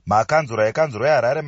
Makanzura ekanzuro yeHarare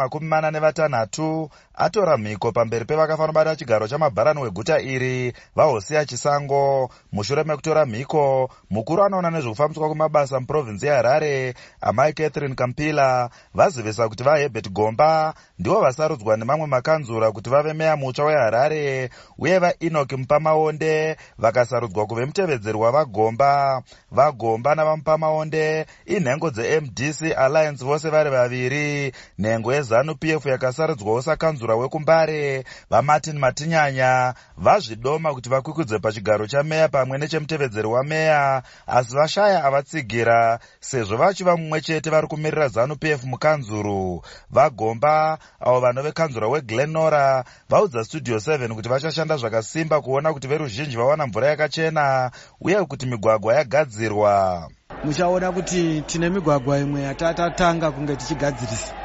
46 atora mhiko pamberi pevakafanira kubata chigaro chamabharani weguta iri vaHosea Chisango. Mushure mekutora mhiko, mukuru anoona nezvekufambiswa kwemabasa muprovinsi yeHarare amai Catherine Kampila vazivisa kuti vaHerbert Gomba ndivo vasarudzwa nemamwe makanzura kuti vave meya mutsva weHarare, uye vaEnoch Mupamaonde vakasarudzwa kuve mutevedzeri wavaGomba. VaGomba navaMupamaonde inhengo dzeMDC Alliance vose vari vaviri. Nhengo yeZanu-PF yakasarudzwawo sakanzura wekuMbare vaMartin Matinyanya vazvidoma kuti vakwikudze pachigaro chameya pamwe nechemutevedzeri wameya, asi vashaya avatsigira sezvo vachiva mumwe chete vari kumirira ZANU-PF mukanzuru. VaGomba avo vanove kanzura weGlenora vaudza Studio 7 kuti vachashanda zvakasimba kuona kuti veruzhinji vawana mvura yakachena uye kuti migwagwa yagadzirwa. Muchaona kuti tine migwagwa imwe yatatanga kunge tichigadzirisa.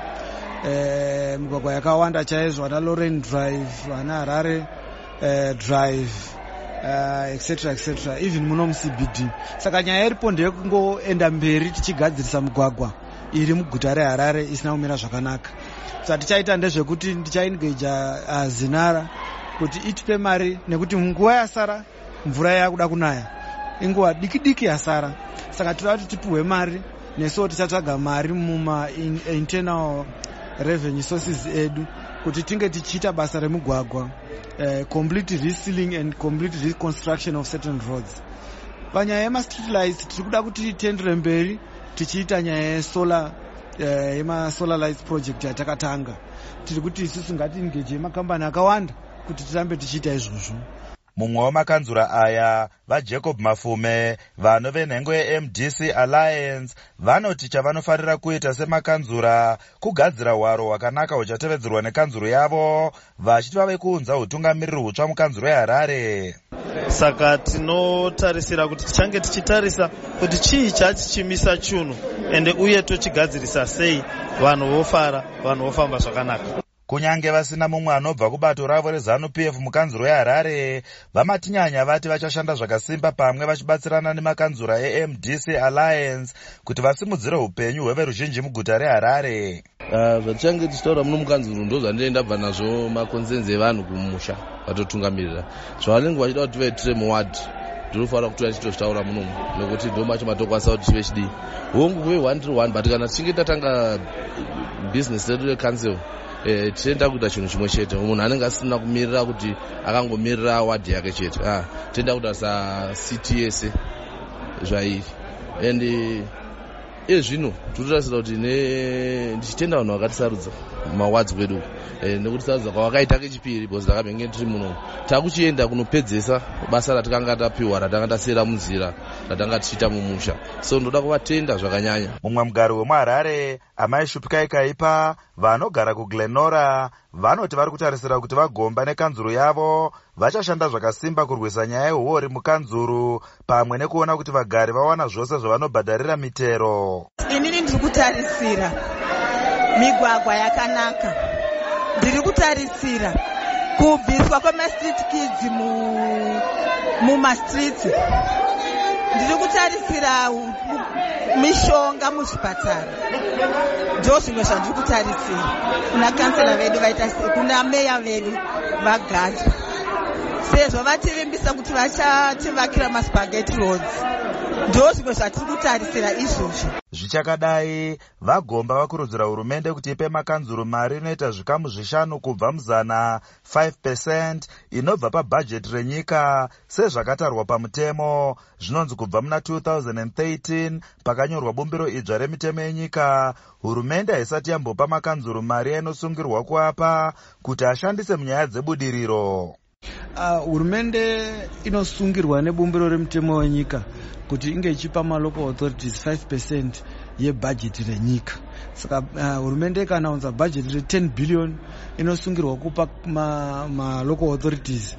Migwagwa yakawanda chaizvo, ana Lorraine Drive, ana Harare Drive, etc etc, even muno muCBD. Saka nyaya iripo ndeyekungoenda mberi tichigadzirisa migwagwa iri muguta reHarare isina kumira zvakanaka. Saka tichaita ndezvekuti ndichaengeja Zinara kuti itipe mari, nekuti nguva yasara mvura yakuda kunaya, inguva diki yasara. Saka tinoda kuti tipuhwe mari, neso tichatsvaga mari muma internal revenue sources edu kuti tinge tichiita basa remugwagwa, complete resealing and complete reconstruction of certain roads. Panyaya yema-street lights tiri kuda kuti tendere mberi tichiita nyaya yesolar, yema-solar lights project yatakatanga. Tiri kuti isusu ngatiingeje makambani akawanda kuti tirambe tichiita izvozvo. Mumwe wamakanzura aya vaJacob Mafume vanove nhengo yeMDC Alliance vanoti chavanofarira kuita semakanzura kugadzira hwaro hwakanaka huchatevedzerwa nekanzuro yavo, vachiti vave kuunza utungamiriri hutsva mukanzuro yeHarare. Saka tinotarisira kuti tichange tichitarisa kuti chii chachichimisa chunhu ende uye tochigadzirisa sei, vanhu vofara, vanhu vofamba zvakanaka. Kunyange vasina mumwe anobva kubato ravo reZANU-PF mukanzuro yeHarare, vaMatinyanya vati vachashanda zvakasimba pamwe vachibatsirana nemakanzura eMDC Alliance kuti vasimudzire upenyu hweveruzhinji muguta reHarare. Zvachange tichitaura muno mukanzuro ndozvandinenge ndabva nazvo makonzenzi evanhu kumusha vatotungamirira. Zvavanenge vachida kuti tive tire muwadi ndinofanira kuti tichitaura munomu, nekuti ndo macho matokwanisa kuti tive chidii. Hongu kuve 1-1, but kana tichinge tatanga business redu recouncil, tienda kuita chinhu chimwe chete. Munhu anenge asina kumirira kuti akangomirira wadi yake chete. Tienda kuita city yese zvairi. And zvino tinotarisira kuti ndichitenda vanhu vakatisarudza mawadzi kwedu, nekuti sarudza kwavakaita kechipiri, because takabenge tiri muno takuchienda kunopedzesa basa ratakanga tapiwa, ratanga tasiyira munzira, ratanga tichiita mumusha. So ndoda kuvatenda zvakanyanya. Mumwe mugari wemuHarare amai Shupikai Kaipa vanogara kuGlenora vanoti vari kutarisira kuti vaGomba nekanzuro yavo vachashanda zvakasimba kurwisa nyaya yehuori mukanzuro pamwe nekuona kuti vagari vawana zvose zvavanobhadharira mitero. Inini ndiri kutarisira migwagwa yakanaka, ndiri kutarisira kubviswa kwema-street kids muma-streets, ndiri kutarisira mishonga muzvipatara. Ndo zvimwe zvandiri kutarisira kuna kansela vedu vaita, kuna meya vedu vagadzwa, sezvo vativimbisa kuti vachativakira maspaghetti roads. Ndo zvimwe zvatiri kutarisira izvozvo. Zvichakadai, vaGomba vakurudzira hurumende kuti ipe makanzuro mari inoita zvikamu 5 kubva muzana 5% inobva pabhajeti renyika sezvakatarwa pamutemo. Zvinonzi kubva muna 2013 pakanyorwa bumbiro idzva remitemo yenyika, hurumende haisati yambopa makanzuro mari inosungirwa kuapa kuti ashandise munyaya dzebudiriro. Hurumende inosungirwa nebumbiro remutemo wenyika kuti inge ichipa local authorities 5% yebhajeti renyika. Saka hurumende ikanaunza bhajeti re10 billion inosungirwa kupa local authorities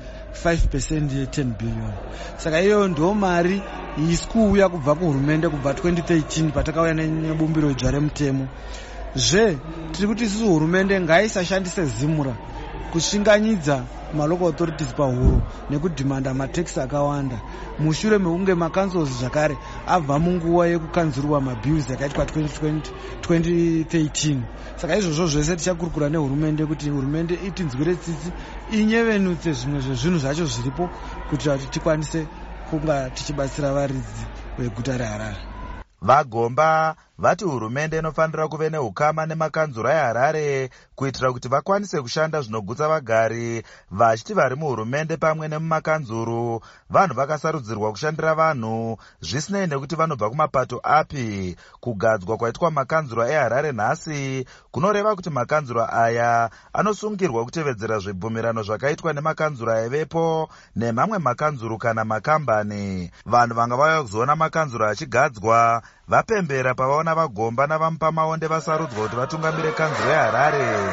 5% ye10 billion. Saka iyo ndo mari isikuuya kubva kuhurumende kubva 2013 patakauya nebumbiro idzva remutemo. Tiri kuti isusu hurumende ngaisashandise Zimura kusvinganyidza malocal authorities pahuro nekudhimanda mataxi akawanda mushure mekunge macancels zvakare abva munguva yekukanzurwa mabills yakaitwa 2013. saka izvozvo zvese tichakurukura nehurumende kuti hurumende itinzwire tsitsi inyevenutse zvimwe zvezvinhu zvacho zviripo kuitira kuti tikwanise kunga tichibatsira varidzi veguta reHarare. Vagomba vati hurumende inofanira kuve neukama nemakanzura eHarare kuitira kuti vakwanise kushanda zvinogutsa vagari, vachiti vari muhurumende pamwe nemumakanzuru vanhu vakasarudzirwa kushandira vanhu zvisinei nekuti vanobva kumapato api. Kugadzwa kwaitwa makanzura eHarare nhasi kunoreva kuti makanzura aya anosungirwa kutevedzera zvibvumirano zvakaitwa nemakanzura aivepo nemamwe makanzuru kana makambani. Vanhu vanga vauya kuzoona makanzura achigadzwa vapembera pavaona Vagomba navamupa maonde vasarudzwa kuti vatungamire kanzuro yeHarare.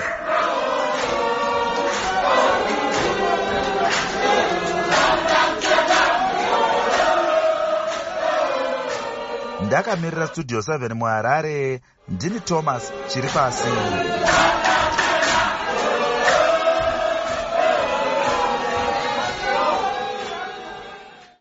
Ndakamirira Studio 7 muHarare, ndini Thomas Chiripasi.